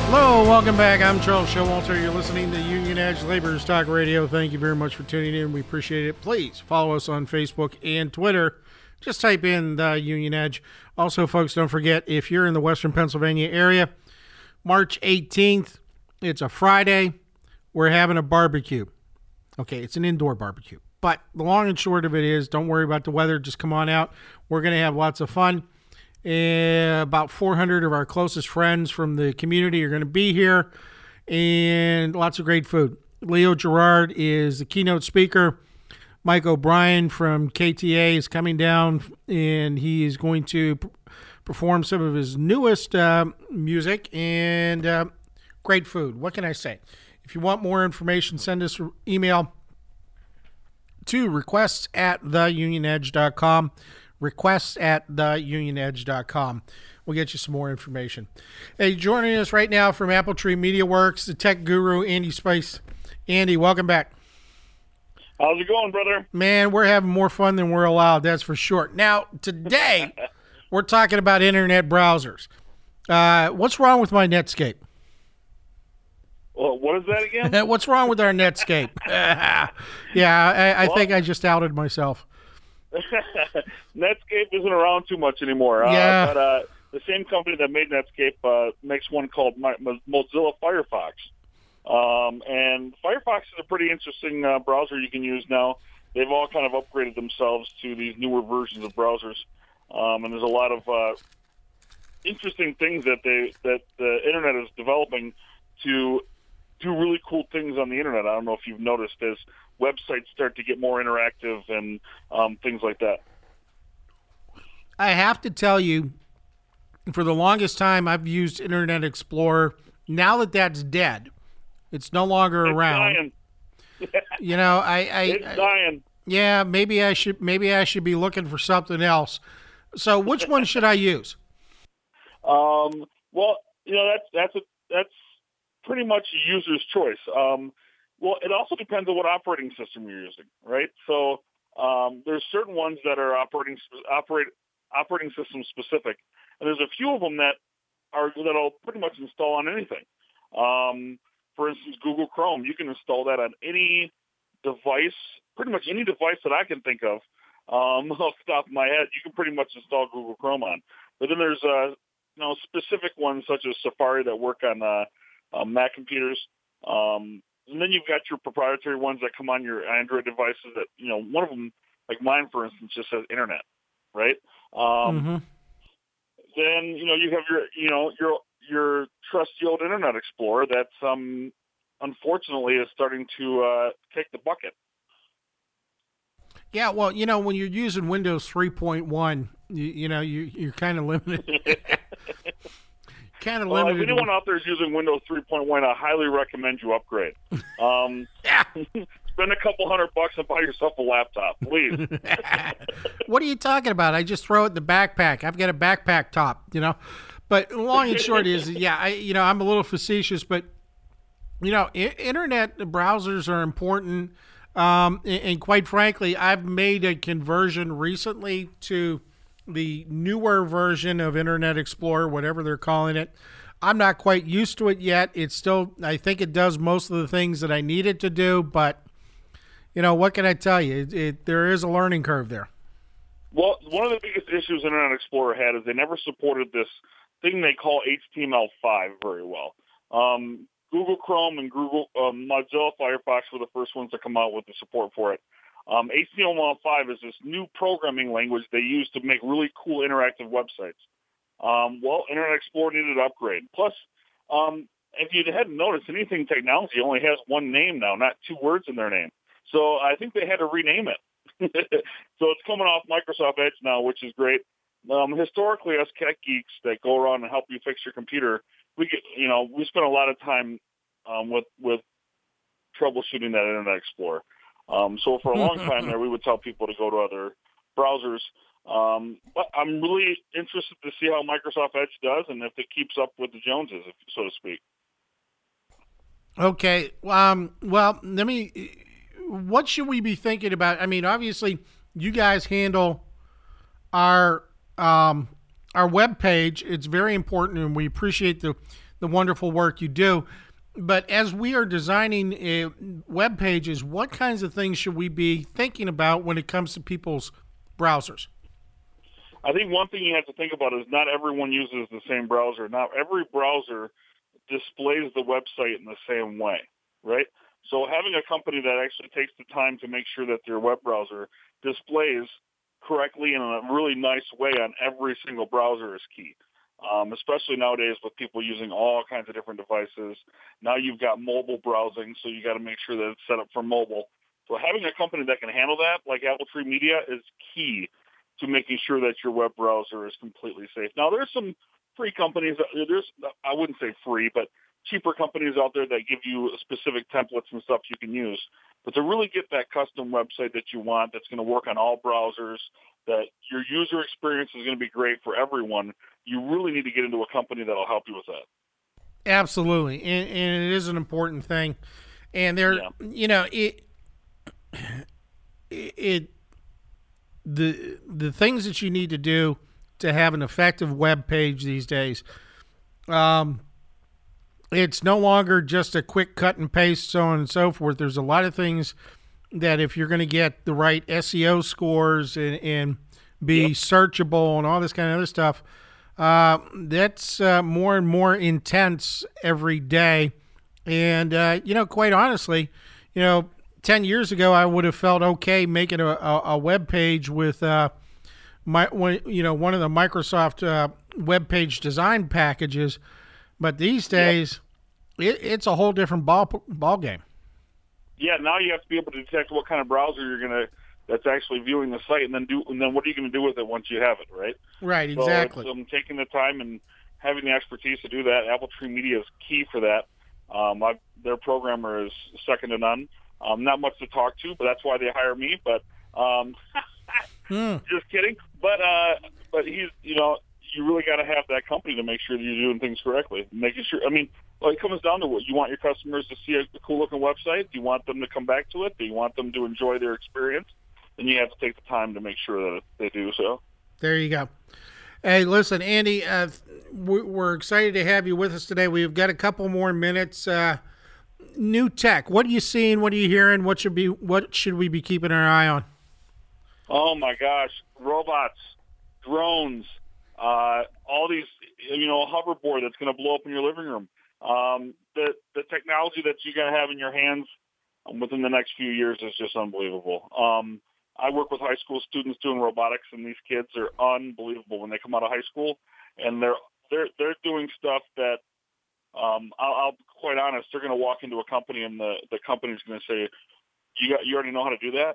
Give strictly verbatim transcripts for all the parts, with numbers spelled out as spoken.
Hello, welcome back. I'm Charles Showalter. You're listening to Union Edge Laborers Talk Radio. Thank you very much for tuning in. We appreciate it. Please follow us on Facebook and Twitter. Just type in the Union Edge. Also, folks, don't forget, if you're in the Western Pennsylvania area, March eighteenth, it's a Friday, we're having a barbecue. Okay, it's an indoor barbecue. But the long and short of it is, don't worry about the weather. Just come on out. We're going to have lots of fun. Uh, about four hundred of our closest friends from the community are going to be here, and lots of great food. Leo Gerard is the keynote speaker. Mike O'Brien from K T A is coming down, and he is going to p- perform some of his newest uh, music and uh, great food. What can I say? If you want more information, send us an email to requests at the union edge dot com. Requests at the union edge dot com. We'll get you some more information. Hey, joining us right now from Apple Tree Media Works, the tech guru, Andy Spice. Andy, welcome back. How's it going, brother? Man, we're having more fun than we're allowed, that's for sure. Now, today, we're talking about internet browsers. Uh, what's wrong with my Netscape? Well, what is that again? What's wrong with our Netscape? yeah, I, I well, think I just outed myself. Netscape isn't around too much anymore. Yeah. Uh, but uh, the same company that made Netscape uh, makes one called Mozilla Firefox. Um, and Firefox is a pretty interesting uh, browser you can use now. They've all kind of upgraded themselves to these newer versions of browsers. Um, and there's a lot of uh, interesting things that they that the Internet is developing to do really cool things on the Internet. I don't know if you've noticed as websites start to get more interactive and um, things like that. I have to tell you, for the longest time, I've used Internet Explorer. Now that that's dead, it's no longer it's around. Dying. You know, I, I, it's I dying. Yeah, maybe I should. Maybe I should be looking for something else. So, which one should I use? Um, well, you know, that's that's a, that's pretty much a user's choice. Um, well, it also depends on what operating system you're using, right? So, um, there's certain ones that are operating operate operating system specific, and there's a few of them that are that'll pretty much install on anything. Um, for instance, Google Chrome, you can install that on any device, pretty much any device that I can think of. Um, off the top of my head, you can pretty much install Google Chrome on. But then there's uh, you know, specific ones such as Safari that work on uh, uh, Mac computers. Um, and then you've got your proprietary ones that come on your Android devices. That you know, one of them, like mine, for instance, just says Internet, right? Um, mm-hmm. Then you know you have your you know your your trusty old Internet Explorer that's um, unfortunately is starting to uh, kick the bucket. Yeah, well, you know, when you're using Windows three point one, you, you know, you, you're kind of limited. kind of well, limited. If anyone out there is using Windows three point one, I highly recommend you upgrade. Um, yeah. Spend a couple hundred bucks and buy yourself a laptop, please. What are you talking about? I just throw it in the backpack. I've got a backpack top, you know. But long and short is, yeah, I, you know, I'm a little facetious, but, you know, I- internet browsers are important. Um, and, and quite frankly, I've made a conversion recently to the newer version of Internet Explorer, whatever they're calling it. I'm not quite used to it yet. It's still, I think it does most of the things that I need it to do, but, you know, what can I tell you? It, it, there is a learning curve there. Well, one of the biggest issues Internet Explorer had is they never supported this thing they call H T M L five very well. Um, Google Chrome and Google um, Mozilla Firefox were the first ones to come out with the support for it. Um, H T M L five is this new programming language they use to make really cool interactive websites. Um, well, Internet Explorer needed an upgrade. Plus, um, if you hadn't noticed, anything technology only has one name now, not two words in their name. So I think they had to rename it. So it's coming off Microsoft Edge now, which is great. Um, historically, us tech geeks that go around and help you fix your computer, we get, you know, we spend a lot of time um, with with troubleshooting that Internet Explorer. Um, so for a long time there, we would tell people to go to other browsers. Um, but I'm really interested to see how Microsoft Edge does and if it keeps up with the Joneses, so to speak. Okay. Um, well, let me. What should we be thinking about? I mean, obviously, you guys handle our um, our web page. It's very important, and we appreciate the the wonderful work you do. But as we are designing uh, web pages, what kinds of things should we be thinking about when it comes to people's browsers? I think one thing you have to think about is not everyone uses the same browser. Not every browser displays the website in the same way, right? So having a company that actually takes the time to make sure that their web browser displays correctly in a really nice way on every single browser is key, um, especially nowadays with people using all kinds of different devices. Now you've got mobile browsing, so you got to make sure that it's set up for mobile. So having a company that can handle that, like Apple Tree Media, is key to making sure that your web browser is completely safe. Now, there's some free companies. There's, I wouldn't say free, but cheaper companies out there that give you specific templates and stuff you can use. But to really get that custom website that you want, that's going to work on all browsers, that your user experience is going to be great for everyone, you really need to get into a company that'll help you with that. Absolutely, and, and it is an important thing. And there, yeah. you know, it, it, the the things that you need to do to have an effective web page these days. Um, it's no longer just a quick cut and paste, so on and so forth. There's a lot of things that if you're going to get the right S E O scores and, and be yep. searchable and all this kind of other stuff, uh, that's uh, more and more intense every day. And, uh, you know, quite honestly, you know, ten years ago, I would have felt okay making a, a, a web page with, uh, my, you know, one of the Microsoft uh, web page design packages. But these days, yep. it, it's a whole different ball ball game. Yeah, now you have to be able to detect what kind of browser you're going to that's actually viewing the site, and then do and then what are you going to do with it once you have it, right? Right, exactly. So it's, um, taking the time and having the expertise to do that. Apple Tree Media is key for that. Um, I've, their programmer is second to none. Um, not much to talk to, but that's why they hire me. But um, mm. just kidding. But uh, but he's you know. you really got to have that company to make sure that you're doing things correctly. Making sure, I mean, well, it comes down to what you want your customers to see a cool looking website. Do you want them to come back to it? Do you want them to enjoy their experience? Then you have to take the time to make sure that they do so. There you go. Hey, listen, Andy, uh, we're excited to have you with us today. We've got a couple more minutes. Uh, new tech. What are you seeing? What are you hearing? What should be? What should we be keeping our eye on? Oh my gosh, robots, drones. Uh, all these, you know, a hoverboard that's going to blow up in your living room. Um, the the technology that you're going to have in your hands within the next few years is just unbelievable. Um, I work with high school students doing robotics, and these kids are unbelievable when they come out of high school, and they're they're they're doing stuff that um, I'll, I'll quite honest. They're going to walk into a company, and the the company's going to say, "You got you already know how to do that."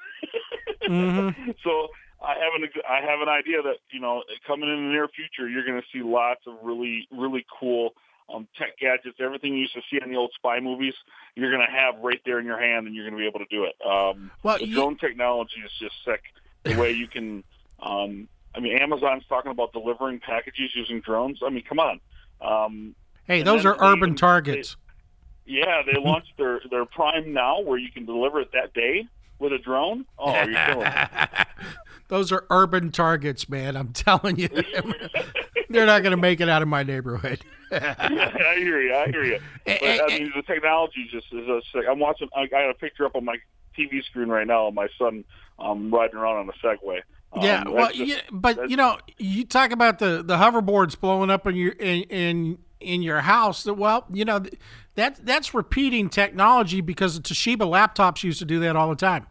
mm-hmm. So. I have an I have an idea that, you know, coming in the near future, you're going to see lots of really, really cool um, tech gadgets. Everything you used to see in the old spy movies, you're going to have right there in your hand, and you're going to be able to do it. Um, well, the you... drone technology is just sick. The way you can, um, I mean, Amazon's talking about delivering packages using drones. I mean, come on. Um, hey, those are urban even, targets. They, yeah, they launched their, their Prime Now, where you can deliver it that day with a drone. Oh, you're killing me. Those are urban targets, man. I'm telling you. They're not going to make it out of my neighborhood. Yeah, I hear you. I hear you. But, I mean, the technology just is a sick. I'm watching. I got a picture up on my T V screen right now of my son um, riding around on a Segway. Um, yeah, well, just, yeah, but, you know, you talk about the, the hoverboards blowing up in your in, in in your house. Well, you know, that that's repeating technology because the Toshiba laptops used to do that all the time.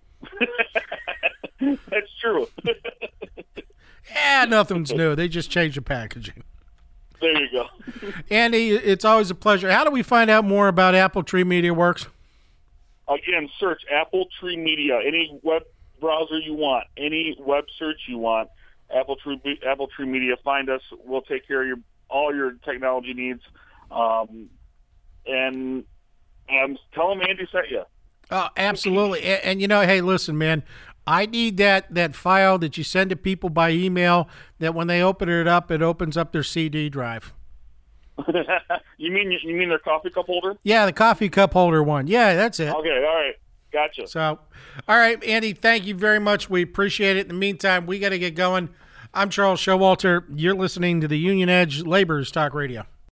That's true. Yeah, nothing's new. They just changed the packaging. There you go. Andy, it's always a pleasure. How do we find out more about Apple Tree Media Works? Again, search Apple Tree Media. Any web browser you want, any web search you want, Apple Tree Apple Tree Media. Find us. We'll take care of your all your technology needs. Um, and and tell them Andy sent you. Oh, absolutely. And, and, you know, hey, listen, man, I need that, that file that you send to people by email that when they open it up, it opens up their C D drive. you mean you mean their coffee cup holder? Yeah, the coffee cup holder one. Yeah, that's it. Okay, all right. Gotcha. So, all right, Andy, thank you very much. We appreciate it. In the meantime, we got to get going. I'm Charles Showalter. You're listening to the Union Edge Laborers Talk Radio.